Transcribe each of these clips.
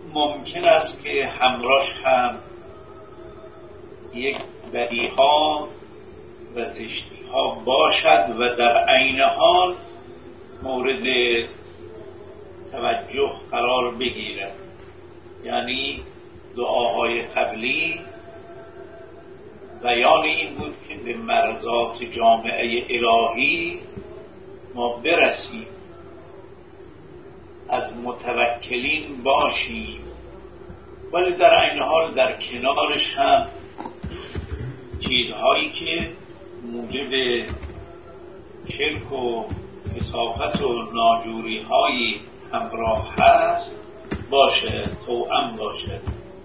ممکن است که همراهش هم یک بدیها و زشتیها باشد و در عین حال مورد توجه قرار بگیرد. یعنی دعاهای قبلی بیان این بود که به مرضات جامعه الهی ما برسیم، از متوکلین باشیم، ولی در عین حال در کنارش هم چیزهایی که موجب شرک و کثافت و ناجوری هایی همراه هست باشه، توأم باشه.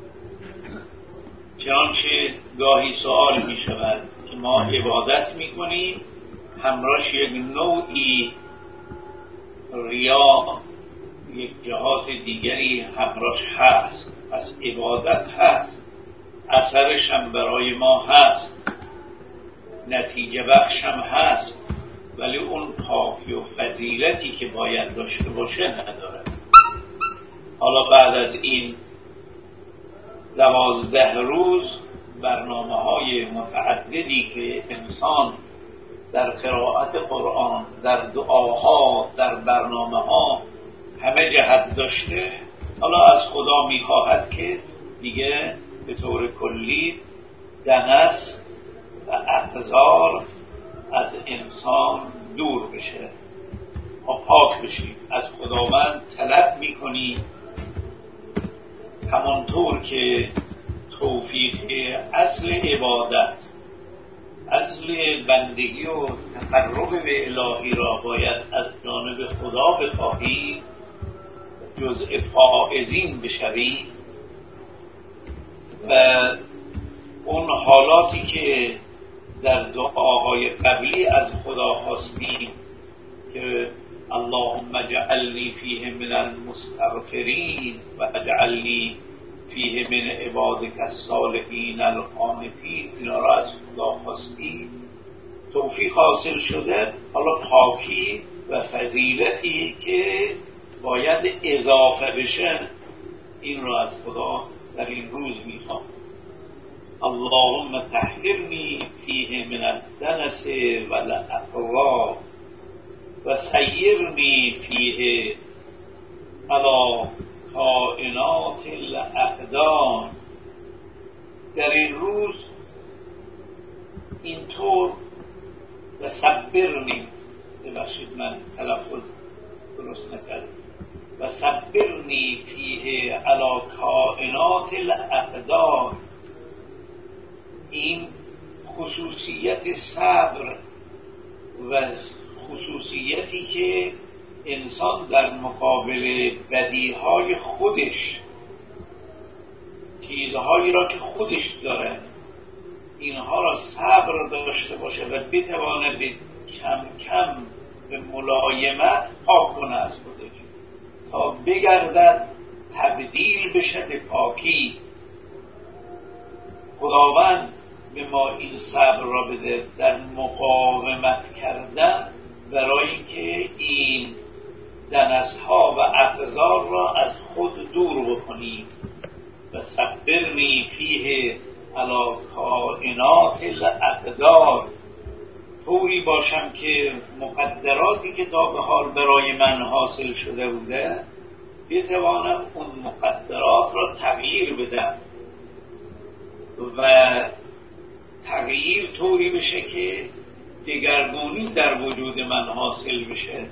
چنانچه گاهی سوال می شود که ما عبادت می کنیم همراهش یک نوعی ریا، یک جهات دیگری همراهش هست، پس عبادت هست، اثرش هم برای ما هست، نتیجه بخش هم هست، ولی اون کافی و فضیلتی که باید داشته باشه نداره. حالا بعد از این 12 روز برنامه‌های متعددی که انسان در قرائت قرآن، در دعاها، در برنامه‌ها همه جهت داشته، حالا از خدا می‌خواهد که دیگه به طور کلی دنس و اعتذار از انسان دور بشه، ما پاک بشیم. از خداوند طلب می‌کنیم همانطور که توفیق اصل عبادت، اصل بندگی و تقرب به الهی را باید از جانب خدا بخواهی، جزء فائزین بشوی و اون حالاتی که در دعاهای قبلی از خدا خواستیم که اللهم اجعلنی فیه من المستغفرین و اجعلنی فیه من عبادک الصالحین القانتین، اینا را از خدا خواستیم، توفیق حاصل شده. حالا پاکی و فضیلتی که باید اضافه بشه این را از خدا در این روز میخوام. اللهم طهرنی فیه من الدنس والاغراض و سیرنی فیه علی کائنات الاقدام. در این روز اینطور و صبرنی، ببخشید من تلفظ درست نکردم، و صبرنی فیه علی کائنات الاقدام. این خصوصیت صبر و خصوصیتی که انسان در مقابل بدیهای خودش، چیزهایی را که خودش داره، اینها را صبر داشته باشه و بتوانه به کم کم به ملایمت پاک کنه از خودش تا بگردد تبدیل بشه به پاکی. خداوند به ما این صبر را بده در مقاومت کردن برای اینکه این دنس‌ها و اعتذار را از خود دور بکنیم. و صبرنی فیه علی کائنات الاقدار، طوری باشم که مقدراتی که تا به حال برای من حاصل شده بوده بتوانم اون مقدرات را تغییر بدم و تغییر طوری بشه که دگرگونی در وجود من حاصل بشه.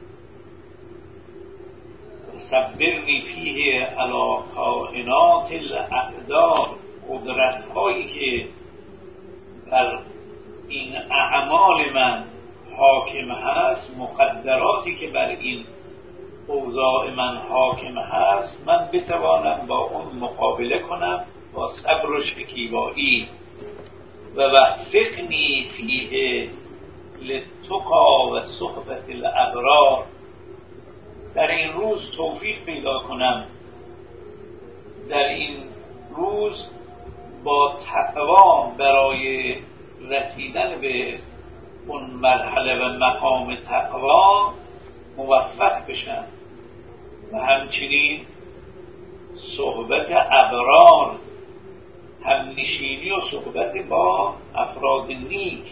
صبرنی فیه علی کائنات الاقدار، قدرت هایی که بر این اعمال من حاکم هست، مقدراتی که بر این اوضاع من حاکم هست، من بتوانم با اون مقابله کنم با صبر و شکیبایی. و وفقنی فیه للتقی و صحبت الابرار، در این روز توفیق پیدا کنم، در این روز با تقوا برای رسیدن به اون مرحله و مقام تقوا موفق بشم و همچنین صحبت ابرار، همنشینی و صحبت با افراد نیک.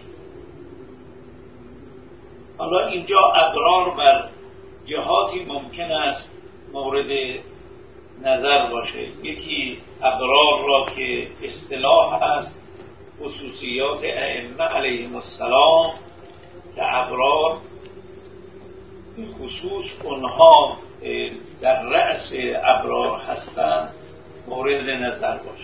حالا اینجا ابرار بر جهاتی ممکن است مورد نظر باشه. یکی ابرار را که اصطلاح است خصوصیات ائمه علیهم السلام که ابرار به خصوص اونها در رأس ابرار هستند مورد نظر باشه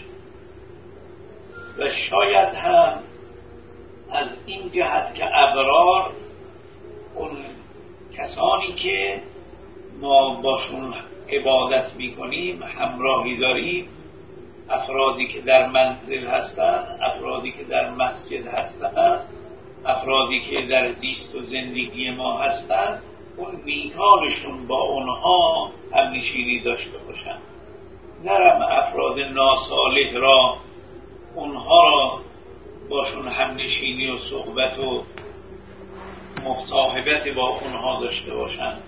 و شاید هم از این جهت که ابرار اون کسانی که ما باشون عبادت میکنیم، همراهی داریم، افرادی که در منزل هستند، افرادی که در مسجد هستند، افرادی که در زیست و زندگی ما هستند، اون نیکانشون با اونها همنشینی داشته باشن. نرم افراد ناصالح را اونها را باشون همنشینی و صحبت و مصاحبت با اونها داشته باشن.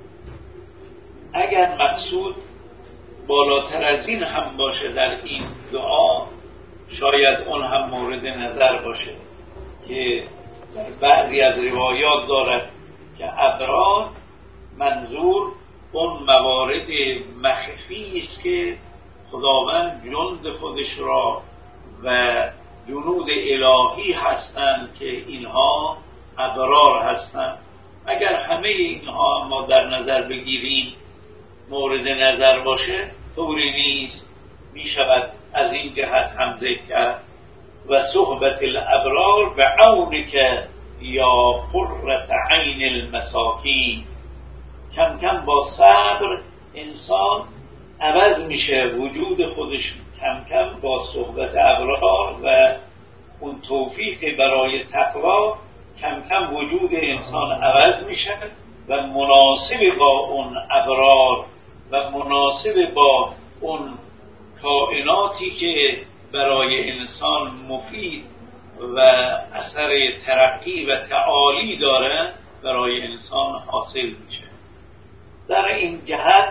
اگر مقصود بالاتر از این هم باشه در این دعا، شاید اون هم مورد نظر باشه که بعضی از روایات دارد که ابرار منظور اون موارد مخفی است که خداوند جند خودش را و جنود الهی هستند که اینها ابرار هستند. اگر همه اینها ما در نظر بگیریم مورد نظر باشه، طوری نیست، می شود از این جهت هم ذکر کرد و صحبت الابرار بعونک یا قرة عین المساکین. کم کم با صبر انسان عوض میشه وجود خودش، کم کم با صحبت ابرار و اون توفیق برای تقوا کم کم وجود انسان عوض میشه و مناسب با اون ابرار و مناسب با اون کائناتی که برای انسان مفید و اثر ترقی و تعالی داره برای انسان حاصل میشه. در این جهت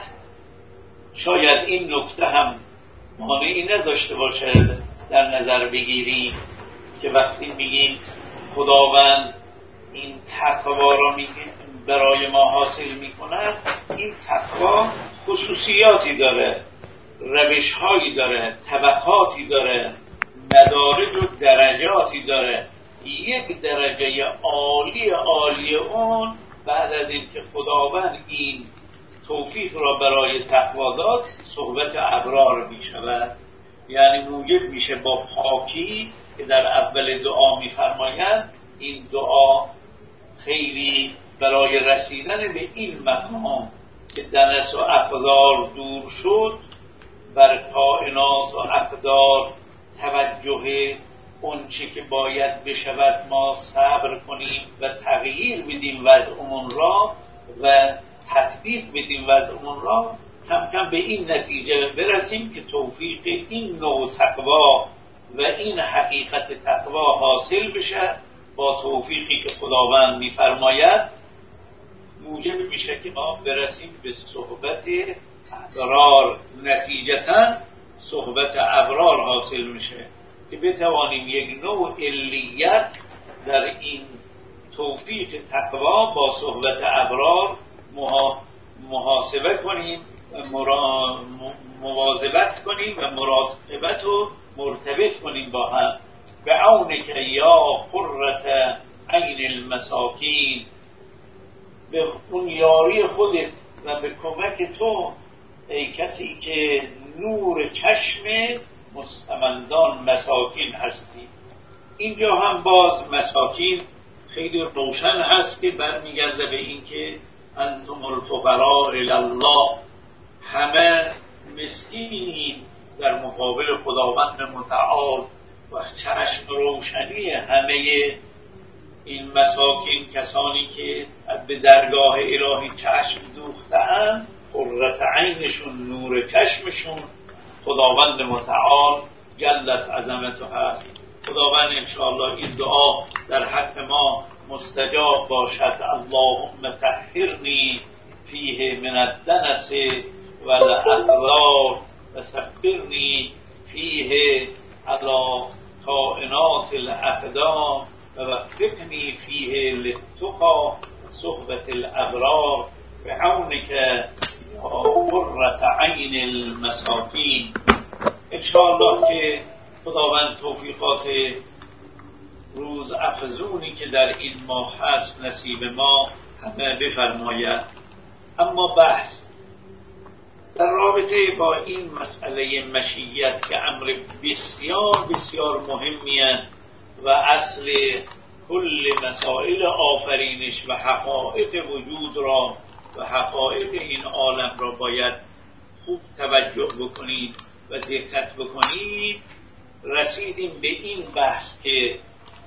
شاید این نکته هم مانعی نداشته باشه در نظر بگیریم که وقتی میگیم خداوند این تقوا را برای ما حاصل میکند، این تقوا خصوصیاتی داره، روش‌هایی داره، طبقاتی داره، مدارج و درجاتی داره. یک درجه عالی اون بعد از این که خداوند این توفیق را برای تقوا داد، صحبت ابرار می شود. یعنی موجب میشه با پاکی که در اول دعا می فرمایند. این دعا خیلی برای رسیدن به این مقام که دنس و اقدار دور شد، بر کائنات و اقدار توجه اون چی که باید بشود ما صبر کنیم و تغییر بدیم وضعمون را و تطبیق بدیم وضعمون را، کم کم به این نتیجه برسیم که توفیق این نوع تقوا و این حقیقت تقوا حاصل بشه. با توفیقی که خداوند می‌فرماید موجب میشه که ما برسیم به صحبت ابرار. نتیجتاً صحبت ابرار حاصل میشه که بتوانیم یک نوع علیت در این توفیق تقوا با صحبت ابرار محاسبه کنیم و مواظبت کنیم و مراقبت و مرتبط کنیم با هم. بعونک یا قرة عین المساکین، به اون یاری خودت و به کمک تو ای کسی که نور چشم مستمندان مساکین هستی. اینجا هم باز مساکین خیلی روشن هست که برمیگرده به این که انتم الفقراء الی الله، همه مسکینین در مقابل خداوند متعال و چشم روشنی همه این مساکین، کسانی که به درگاه الهی چشم دوخته‌اند، قرة عینشون، نور چشمشون خداوند متعال جلت عظمته هست. خداوند انشاءالله این دعا در حق ما مستجاب باشد. اللهم طهرنی فیه من الدنس و الاقدار و صبرنی فیه علی کائنات الاقدام و وفقنی فیه للتقی صحبت الابرار بعونک یا قرة عین المساکین. انشاءالله که خداوند توفیقات روز افزونی که در این ماه هست نصیب ما همه بفرماید. اما بحث در رابطه با این مسئله مشیت که امر بسیار بسیار مهمیه و اصل کل مسائل آفرینش و حقایق وجود را و حقایق این عالم را باید خوب توجه بکنید و دقت بکنید. رسیدیم به این بحث که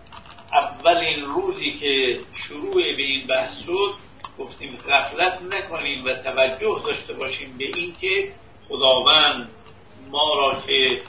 اولین روزی که شروع به این بحث شد گفتیم غفلت نکنیم و توجه داشته باشیم به این که خداوند ما را که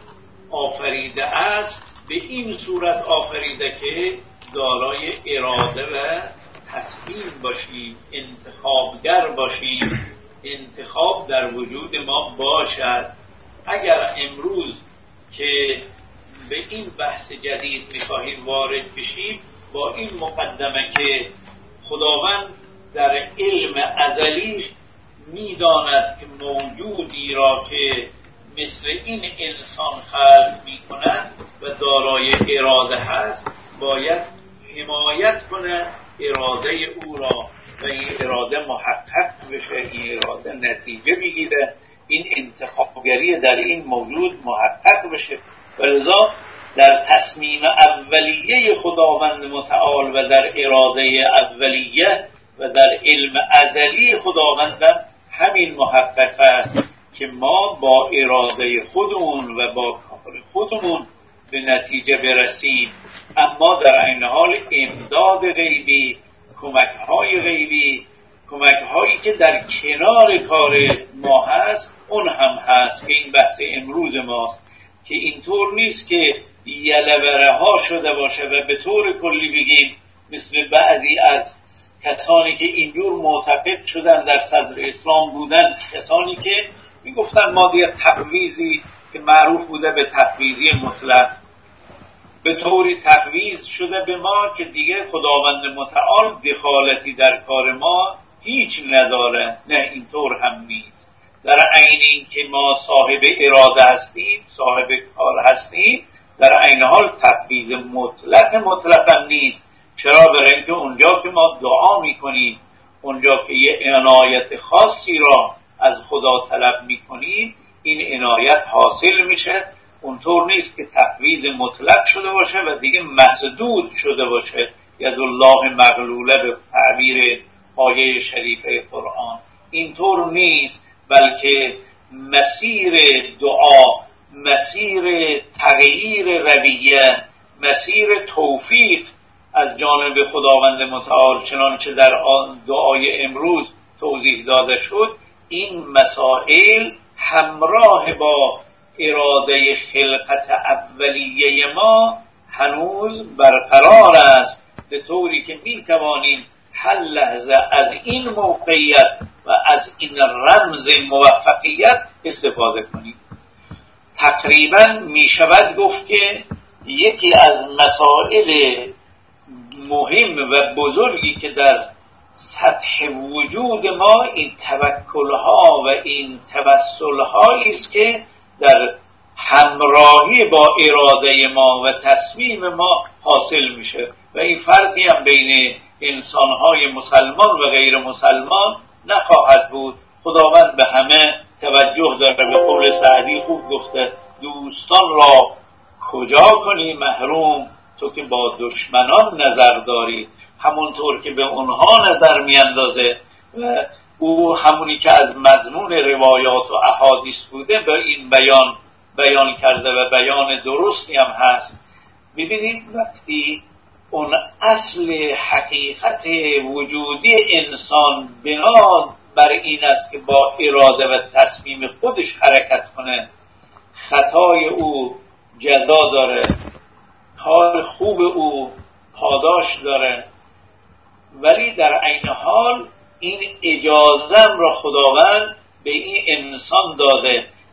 آفریده است به این صورت آفریده که دارای اراده و تصمیم باشیم، انتخابگر باشیم، انتخاب در وجود ما باشد. اگر امروز که به این بحث جدید می‌خواهیم وارد بشیم با این مقدمه که خداوند در علم ازلیش می‌داند که موجودی را که مثل این انسان خلق می‌کند و دارای اراده هست باید حمایت کنه اراده او را و این اراده محقق بشه، این اراده نتیجه بگیره، این انتخابگری در این موجود محقق بشه. ولذا در تصمیم اولیه خداوند متعال و در اراده اولیه و در علم ازلی خداوند همین محقق است که ما با اراده خودمون و با کار خودمون به نتیجه برسیم، اما در عین حال امداد غیبی، کمک‌های غیبی، کمک‌هایی که در کنار کار ما هست اون هم هست که این بحث امروز ماست. که اینطور نیست که یلبره ها شده باشه و به طور کلی بگیم مثل بعضی از کسانی که اینجور معتقد شدن در صدر اسلام بودن، کسانی که میگفتن ما دیگه تفویضی که معروف بوده به تفویضی مطلق، به طوری تفویض شده به ما که دیگه خداوند متعال دخالتی در کار ما هیچ نداره. نه، اینطور هم نیست. در عین این که ما صاحب اراده هستیم، صاحب کار هستیم، در عین حال تفویض مطلق نیست. چرا؟ برای اینکه اونجا که ما دعا میکنیم، اونجا که یه عنایت خاصی را از خدا طلب میکنیم، این عنایت حاصل میشه. اونطور نیست که تفویض مطلق شده باشه و دیگه مسدود شده باشه. یدالله مغلوله به تعبیر آیه شریفه قرآن. اینطور نیست، بلکه مسیر دعا، مسیر تغییر رویه، مسیر توفیق از جانب خداوند متعال چنانچه در دعای امروز توضیح داده شد، این مسائل همراه با اراده خلقت اولیه ما هنوز برقرار است، به طوری که می توانیم هر لحظه از این موقعیت و از این رمز موفقیت استفاده کنیم. تقریبا می شود گفت که یکی از مسائل مهم و بزرگی که در سطح وجود ما این توکل‌ها و این توسل‌هایی است که در همراهی با اراده ما و تصمیم ما حاصل میشه و این فرقی هم بین انسان‌های مسلمان و غیر مسلمان نخواهد بود. خداوند به همه توجه داره. به قول سعدی خوب گفته دوستان را کجا کنی محروم، تو که با دشمنان نظر داری. همونطور که به اونها نظر میاندازه و او همونی که از مضمون روایات و احادیث بوده به این بیان کرده و بیان درستی هم هست. ببینید وقتی اون اصل حقیقت وجودی انسان بنا بر این است که با اراده و تصمیم خودش حرکت کنه، خطای او جزا داره، کار خوب او پاداش داره، ولی در عین حال این اجازه را خداوند به این انسان داده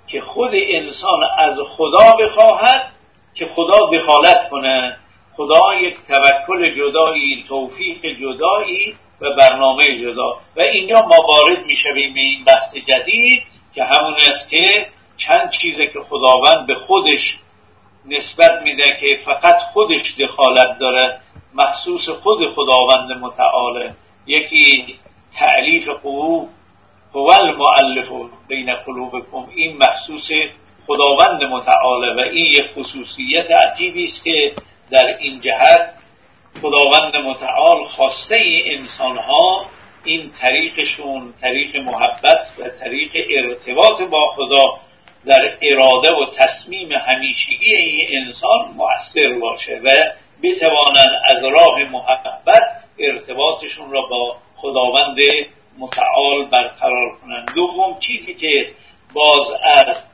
که خود انسان از خدا بخواهد که خدا دخالت کنه. خدا یک توکل جدایی، توفیق جدایی و برنامه جدا. و اینجا ما وارد میشویم به این بحث جدید که همون است که چند چیزه که خداوند به خودش نسبت میده که فقط خودش دخالت داره، مخصوص خود خداوند متعاله. یکی تألیف قلوب، هو المؤلف بین قلوبکم، این مخصوص خداوند متعاله و این یک خصوصیت عجیبی است که در این جهت خداوند متعال خواسته ای انسان‌ها این طریقشون، طریق محبت و طریق ارتباط با خدا در اراده و تصمیم همیشگی این انسان مؤثر باشه و بتوانند از راه محبت ارتباطشون را با خداوند متعال برقرار کنند. دوم چیزی که باز از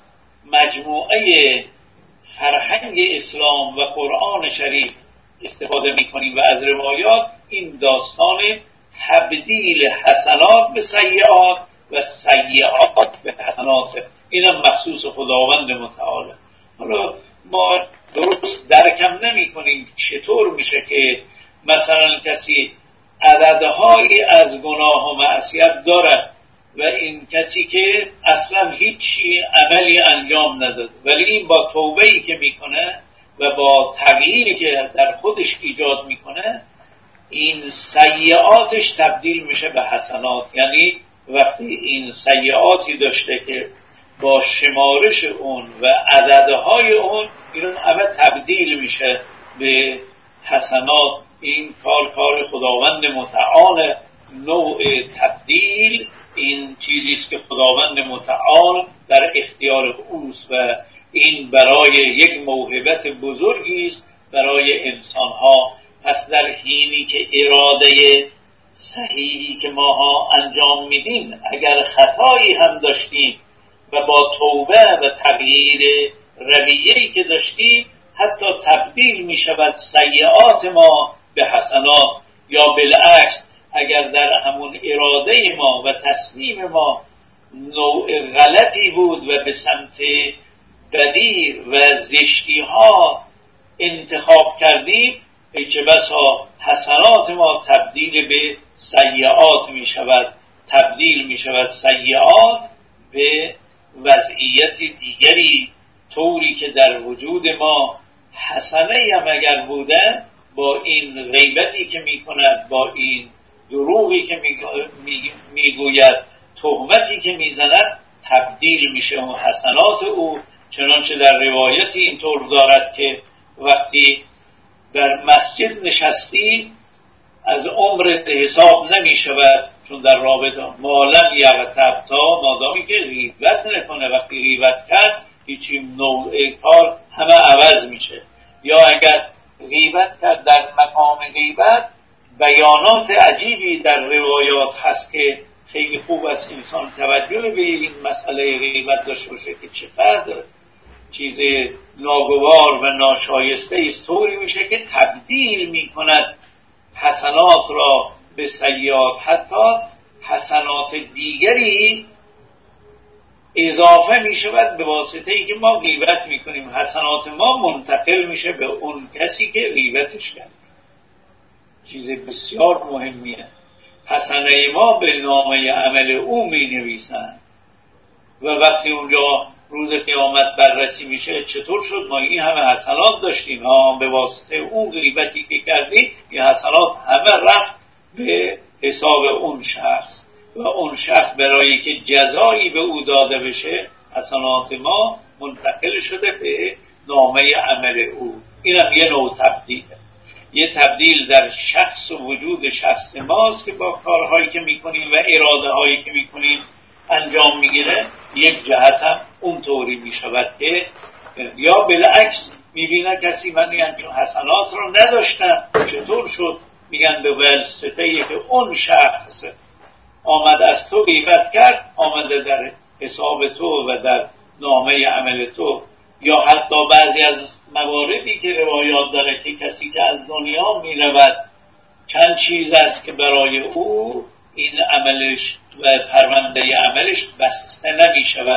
مجموعه فرهنگ اسلام و قرآن شریف استفاده می‌کنیم و از روایات، این داستان تبدیل حسنات به سیئات و سیئات به حسنات، اینم مخصوص خداوند متعاله. حالا ما درست درکم نمی‌کنیم چطور میشه که مثلا کسی عددهایی از گناه و معصیت داره و این کسی که اصلا هیچی عملی انجام نداد، ولی این با توبه‌ای که میکنه و با تغییری که در خودش ایجاد میکنه این سیئاتش تبدیل میشه به حسنات. یعنی وقتی این سیئاتی داشته که با شمارش اون و عددهای اون این همه تبدیل میشه به حسنات. این کار خداوند متعال. نوع تبدیل این چیزی است که خداوند متعال در اختیار اوست و این برای یک موهبت بزرگی است برای انسان‌ها. پس در حینی که اراده صحیحی که ماها انجام میدیم اگر خطایی هم داشتیم و با توبه و تغییر رویه‌ای که داشتیم حتی تبدیل می شود سیئات ما به حسنات، یا بالعکس اگر در همون اراده ما و تصمیم ما نوع غلطی بود و به سمت بدی و زشتی ها انتخاب کردیم، چه بسا حسنات ما تبدیل به سیئات می شود، تبدیل می شود سیئات به وضعیت دیگری، طوری که در وجود ما حسنه هم اگر بوده با این غیبتی که می کند، با این دروغی که میگوید، تهمتی که میزند، تبدیل میشه اون حسنات او. چنانچه در روایتی اینطور دارد که وقتی در مسجد نشستی از عمرت حساب نمی شود، چون در رابطه مالم یغتب، تا مادامی که غیبت نکنه. وقتی غیبت کرد هیچی نوع کار همه عوض میشه. یا اگر غیبت کرد در مقام غیبت، بیانات عجیبی در روایات هست که خیلی خوب است انسان توجه به این مسئله غیبت داشته باشه که چقدر چیز ناگوار و ناشایسته است، طوری میشه که تبدیل میکند حسنات را به سیئات، حتی حسنات دیگری اضافه میشود به واسطه ای که ما غیبت میکنیم. حسنات ما منتقل میشه به اون کسی که غیبتش کرد. چیز بسیار مهمیه. حسنه ما به نامه عمل او می نویسن و وقتی اونجا روز قیامت بررسی میشه چطور شد ما این همه حسنات داشتیم، به واسطه اون غیبتی که کردی این حسنات همه رفت به حساب اون شخص و اون شخص برای که جزایی به او داده بشه حسنات ما منتقل شده به نامه عمل او. اینم یه نوع تبدیله، یه تبدیل در شخص و وجود شخص ماست که با کارهایی که میکنیم و اراده هایی که میکنیم انجام میگیره. یک جهت هم اونطوری میشود که یا بالعکس میبینه کسی من میگن چون حسنات رو نداشتم چطور شد، میگن به واسطه که اون شخص آمد از تو غیبت کرد آمده در حساب تو و در نامه عمل تو. یا حتی بعضی از مواردی که روایات داره که کسی که از دنیا میرود چند چیز است که برای او این عملش و پرونده عملش بسته نمی شود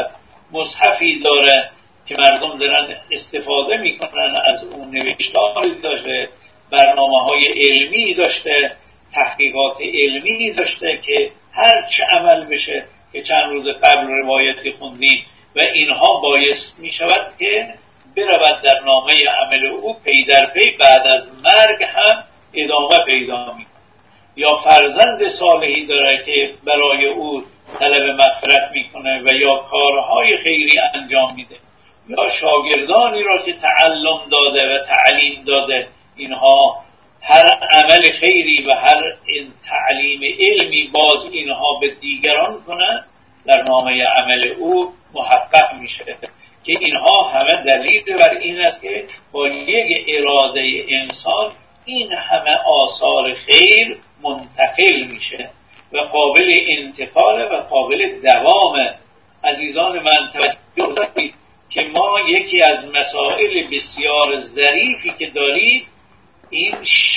مصحفی داره که مردم دارن استفاده میکنن از اون، نوشتاری داشته، برنامه‌های علمی داشته، تحقیقات علمی داشته که هر چه عمل بشه که چند روز قبل روایتی خوندیم و اینها باعث می شود که برود در نامه عمل او پی در پی بعد از مرگ هم ادامه پیدا می. یا فرزند صالحی داره که برای او طلب مغفرت میکنه و یا کارهای خیری انجام میده، یا شاگردانی را که تعلم داده و تعلیم داده، اینها هر عمل خیری و هر تعلیم علمی باز اینها به دیگران کنن، در نامه عمل او محقق میشه که اینها همه دلیل بر این است که با یک اراده انسان این همه آثار خیر منتقل میشه و قابل انتقال و قابل دوامه. عزیزان من توجه دارید که ما یکی از مسائل بسیار ظریفی که داریم این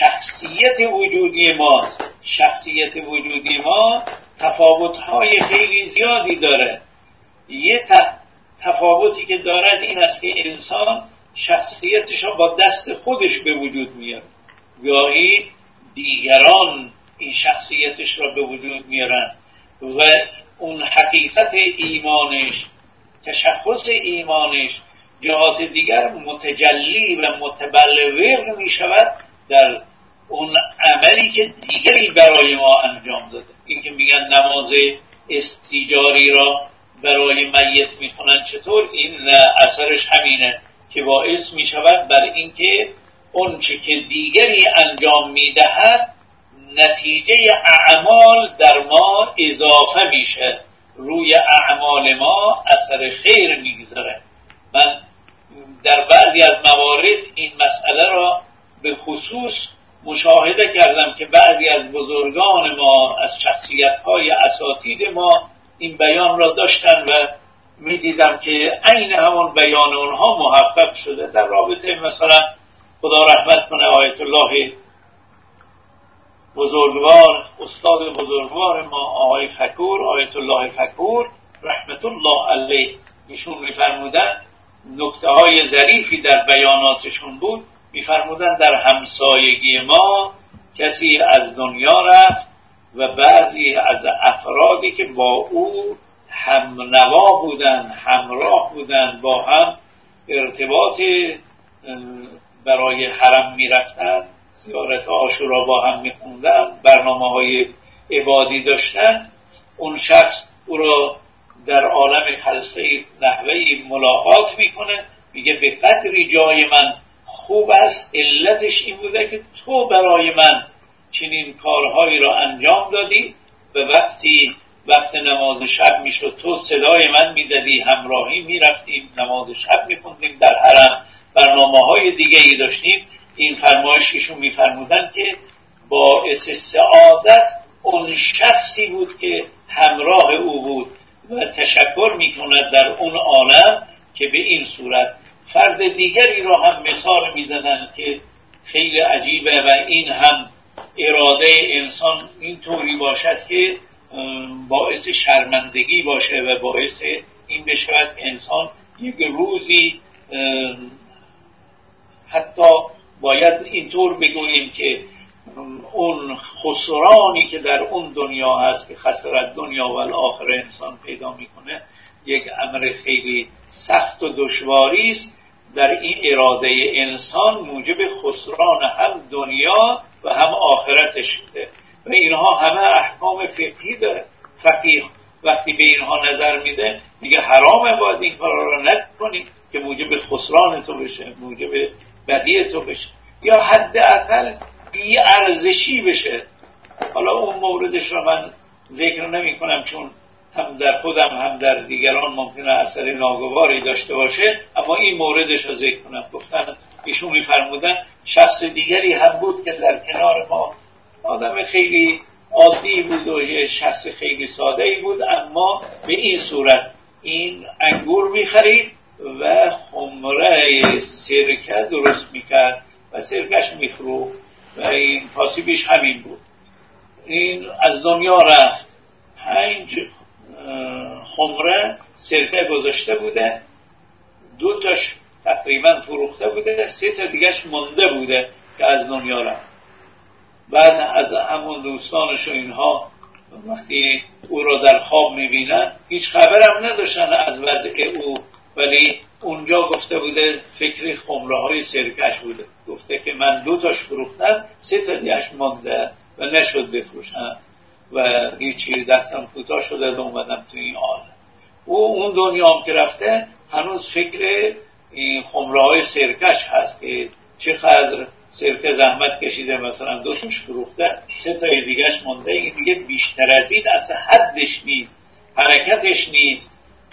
شخصیت وجودی ماست. شخصیت وجودی ما تفاوت‌های خیلی زیادی داره. یه تفاوتی که دارد این است که انسان شخصیتش را با دست خودش به وجود میاره، گاهی دیگران این شخصیتش را به وجود میارن و اون حقیقت ایمانش، تشخص ایمانش جهات دیگر متجلی و متبلور می شود در اون عملی که دیگری برای ما انجام داده. این که میگن نماز استیجاری را برای میت میخونن چطور، این اثرش همینه که باعث می شود بر اینکه اون چه که دیگری انجام میدهد نتیجه اعمال در ما اضافه میشه، روی اعمال ما اثر خیر میگذاره. من در بعضی از موارد این مسئله را به خصوص مشاهده کردم که بعضی از بزرگان ما، از شخصیت‌های اساتید ما این بیان را داشتن و میدیدم که عین همون بیان اونها محقق شده. در رابطه مثلا خدا رحمت کنه آیت الله بزرگوار، استاد بزرگوار ما آقای فکور، آیت الله فکور رحمت الله علیه، ایشون میفرمودن نکته های ظریفی در بیاناتشون بود. میفرمودن در همسایگی ما کسی از دنیا رفت و بعضی از افرادی که با او هم نوا بودن، همراه بودن، با هم ارتباط برای حرم میرفتن، زیارت عاشورا با هم میخوندن، برنامه‌های عبادی داشتن، اون شخص او را در عالم خلصه نحوهی ملاقات میکنه، میگه به قدری جای من خوب است، علتش این بوده که تو برای من چنین کارهایی را انجام دادی و وقت نماز شب میشد تو صدای من میزدی، همراهی میرفتیم، نماز شب میخوندیم در حرم، برنامه‌های دیگه ای داشتیم. این فرمایششون میفرمودن که باعث سعادت اون شخصی بود که همراه او بود و تشکر میکند در اون عالم که به این صورت فرد دیگری را هم مثال میزنن که خیلی عجیبه و این هم اراده انسان اینطوری باشد که باعث شرمندگی باشه و باعث این بشود که انسان یک روزی حتی باید اینطور بگوییم که اون خسرانی که در اون دنیا هست که خسارت دنیا و الاخره انسان پیدا میکنه یک امر خیلی سخت و دشواری است. در این اراده انسان موجب خسران هم دنیا و هم آخرتش شده و اینها همه احکام فقهی داره. فقیه وقتی به اینها نظر میده میگه حرامه، باید این کارا رو نکنی که موجب خسران تو بشه، موجب بدی تو بشه، یا حداقل بی ارزشی بشه. حالا اون موردش رو من ذکر نمی کنم چون هم در خودم هم در دیگران ممکنه اثر ناگواری داشته باشه، اما این موردش رو ذکر کنم. گفتن ایشون میفرمودن شخص دیگری هم بود که در کنار ما آدم خیلی عادی بود و یه شخص خیلی ساده‌ای بود، اما به این صورت این انگور میخرید و خمره سرکه درست میکرد و سرکش میفروخت و این پاسیبیش همین بود. این از دنیا رفت، 5 خمره سرکه گذاشته بوده، 2 تاش تقریبا فروخته بوده، 3 تا دیگهش مونده بوده که از دنیا رفت. بعد از همون دوستانش و اینها وقتی او را در خواب میبینن هیچ خبرم نداشتن از وضع او، ولی اونجا گفته بوده فکر خمره های سرکش بوده، گفته که من 2 تاش فروختم، 3 تا دیگهش مونده و نشد بفروشم و هیچی، دستم کوتاه شده و اومدم تو این عالم. اون دنیا هم که رفته هنوز فکر این خمره های سرکش هست که چقدر سرکه زحمت کشیده، مثلا 2 تاش فروخته، 3 تا دیگهش مونده. این دیگه بیشتر از این اصلا حدش نیست، حرکتش نیست،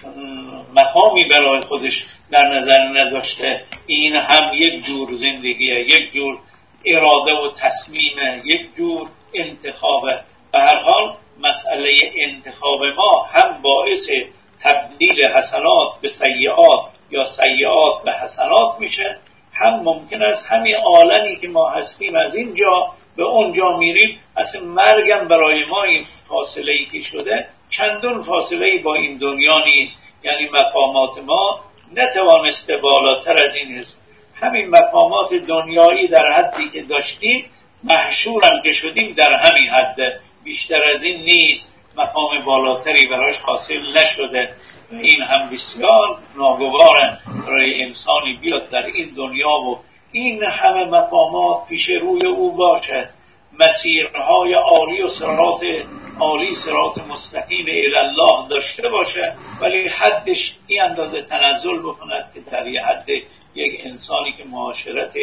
مقامی برای خودش در نظر نداشته. این هم یک جور زندگیه، یک جور اراده و تصمیمه، یک جور انتخابه. به هر حال مسئله انتخاب ما هم باعث تبدیل حسنات به سیئات یا سیئات به حسنات میشه، هم ممکن است همین عالمی که ما هستیم از اینجا به اونجا میریم، اصلا مرگم برای ما این فاصله‌ای که شده چندون فاصله‌ای با این دنیا نیست. یعنی مقامات ما نتوانسته بالاتر از این هست. همین مقامات دنیایی در حدی که داشتیم محشورم که شدیم در همین حد، بیشتر از این نیست، مقام بالاتری براش حاصل نشده. این هم بسیار ناگواره برای انسانی بیاد در این دنیا و این همه مقامات پیش روی او باشه، مسیرهای عالی و صراط عالی، صراط مستقیم الی الله داشته باشه، ولی حدش این اندازه تنزل بکند که در یه حد یک انسانی که معاشرت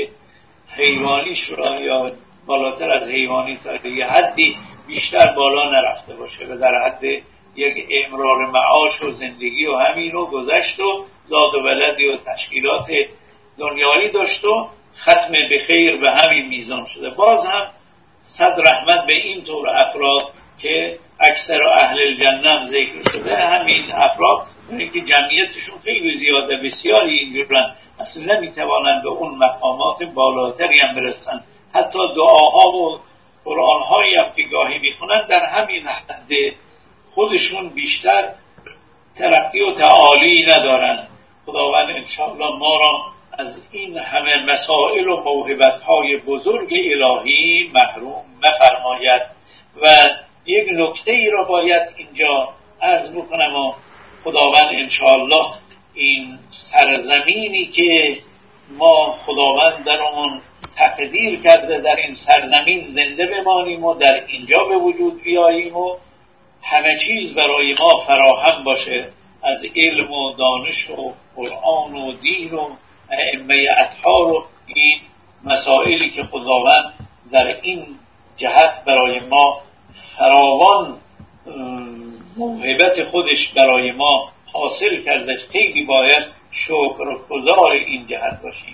حیوانیش را یا بالاتر از حیوانی تا یه حدی بیشتر بالا نرفته باشه و در حد یک امرار معاش و زندگی و همین رو گذشت و زاد و ولدی و تشکیلات دنیایی داشت و ختم به خیر به همین میزان شده. باز هم صد رحمت به این طور افراد که اکثر اهل الجنه ذکر شده، همین افراد که جمعیتشون خیلی زیاده، بسیاری اینجورن، اصلا نمیتوانند به اون مقامات بالاتری هم برسن. حتی دعاها و قرآنهایی هم که گاهی میخونن در همین حد خودشون بیشتر ترقی و تعالی ندارن. خداوند انشاءالله ما را از این همه مسائل و موهبت‌های بزرگ الهی محروم نفرماید. و یک نکته ای را باید اینجا عرض بکنم و خداوند انشاءالله این سرزمینی که ما خداوند در اون تقدیر کرده در این سرزمین زنده بمانیم و در اینجا به وجود بیاییم و همه چیز برای ما فراهم باشه، از علم و دانش و قرآن و دین و ائمه اطهار و این مسائلی که خداوند در این جهت برای ما فراوان موهبت خودش برای ما حاصل کرده، خیلی باید شکرگزار این جهت باشیم.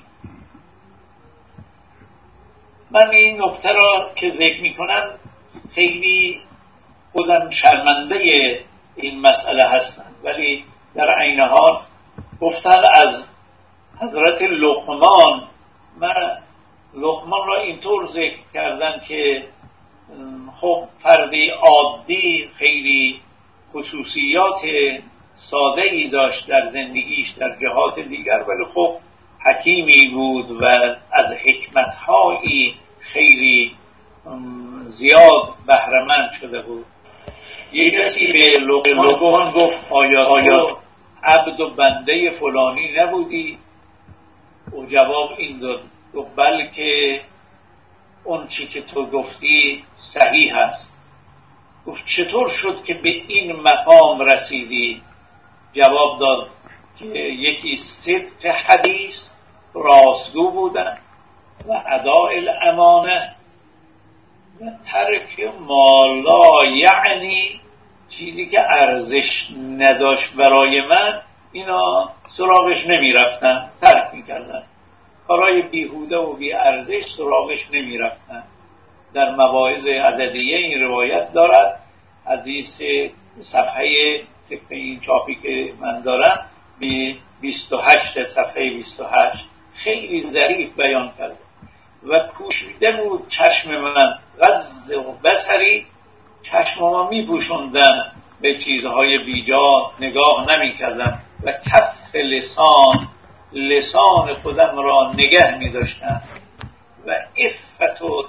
من این نکته را که ذکر میکنم خیلی خودم شرمنده این مسئله هستم، ولی در عین حال گفتن از حضرت لقمان، من لقمان را اینطور ذکر کردم که خب فردی عادی خیلی خصوصیات ساده‌ای داشت در زندگیش در جهات دیگر، ولی خب حکیمی بود و از حکمت‌هایی خیلی زیاد بهره‌مند شده بود. یک کسی به لقمان گفت آیا عبد و بنده فلانی نبودی؟ و جواب این داد، بلکه اون چی که تو گفتی صحیح است. گفت چطور شد که به این مقام رسیدی؟ جواب داد که یکی صدق حدیث، راستگو بودن، و اداء الامانه و ترک ما لا یعنی، چیزی که ارزش نداشت برای من اینا سراغش نمی رفتن، ترک می کردن. کارهای بیهوده و بی ارزش سراغش نمی رفتن. در مواعظ عددیه این روایت دارد، حدیث صفحه این چاپی که من دارم به 28 صفحه 28 خیلی ظریف بیان کرده و پوشیده بود چشم من غض و بصری، چشم ما می پوشندن به چیزهای بیجا نگاه نمی کردم و کف لسان خودم را نگه می داشتم و عفت و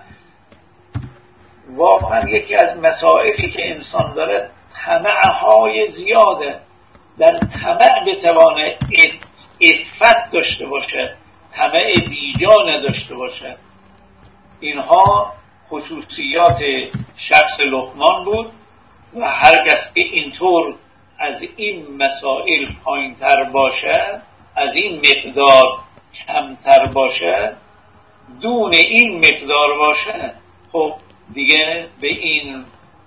واقعا یکی از مسائلی که انسان داره طمعهای زیاده. در طمع بتوانه عفت داشته باشه، طمع بیجا نداشته باشه. اینها خصوصیات شخص لقمان بود و هر کس که اینطور از این مسائل پایین تر باشه، از این مقدار کمتر باشه، دون این مقدار باشه، خب دیگه به این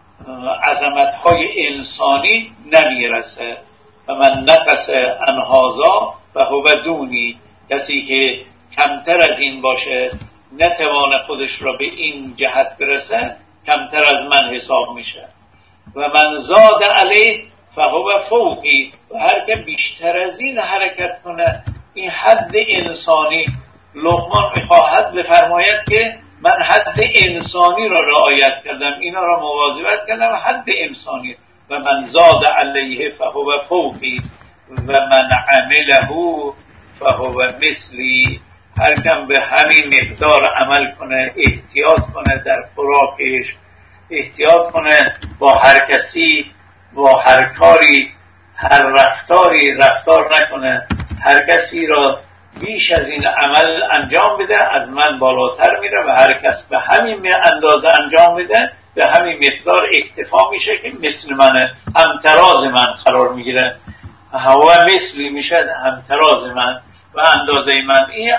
عظمت‌های انسانی نمیرسه. و من نقص انهازا و هو دونی، کسی که کمتر از این باشه نتوانه خودش را به این جهت برسه، کمتر از من حساب میشه. و من زاد علیه فهو فوقی، و هر که بیشتر از این حرکت کنه، این حد انسانی. لقمان میخواهد بفرماید که من حد انسانی را رعایت کردم، اینا را مواظبت کردم، حد انسانی. و من زاد علیه فهو فوقی و من عمله فهو مثلی، هر کم به همین مقدار عمل کنه، احتیاط کنه در خوراکش، احتیاط کنه با هر کسی، با هر کاری، هر رفتاری رفتار نکنه، هر کسی را بیش از این عمل انجام بده، از من بالاتر میره و هر کس به همین اندازه انجام بده، به همین مقدار اکتفا میشه که مثل منه، همتراز من قرار میگیره. هوا مثلی میشه همتراز من و اندازه من. این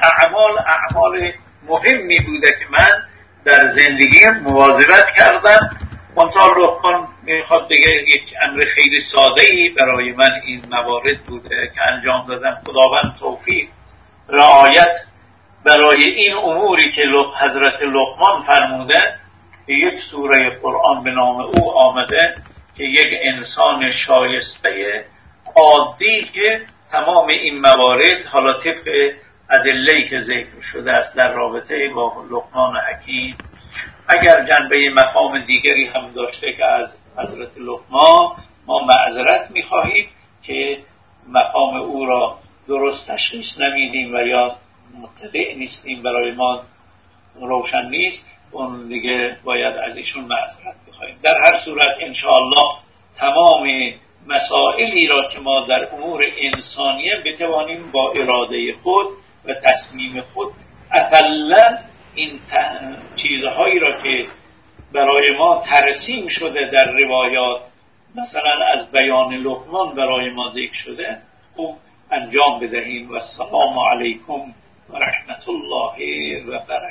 اعمال مهمی بوده که من در زندگی مواظبت کردم. منتها لقمان میخواد بگه یک امر خیلی ساده‌ای برای من این موارد بوده که انجام دادم. خداوند توفیق رعایت برای این اموری که حضرت لقمان فرموده، که یک سوره قرآن به نام او آمده که یک انسان شایسته عادی که تمام این موارد حالا طبق ادله‌ای که ذکر شده است در رابطه با لقمان حکیم، اگر جنبه مقام دیگری هم داشته که از حضرت لقمان، ما معذرت می‌خواهیم که مقام او را درست تشخیص نمیدیم و یا مطلع نیستیم، برای ما روشن نیست، اون دیگه باید از ایشون معذرت بخواهیم. در هر صورت انشاءالله تمام مسائلی را که ما در امور انسانیه بتوانیم با اراده خود و تصمیم خود اقلاً این چیزهایی را که برای ما ترسیم شده در روایات، مثلا از بیان لقمان برای ما ذکر شده، خوب انجام بدهیم. و السلام علیکم و رحمت الله و برکاته.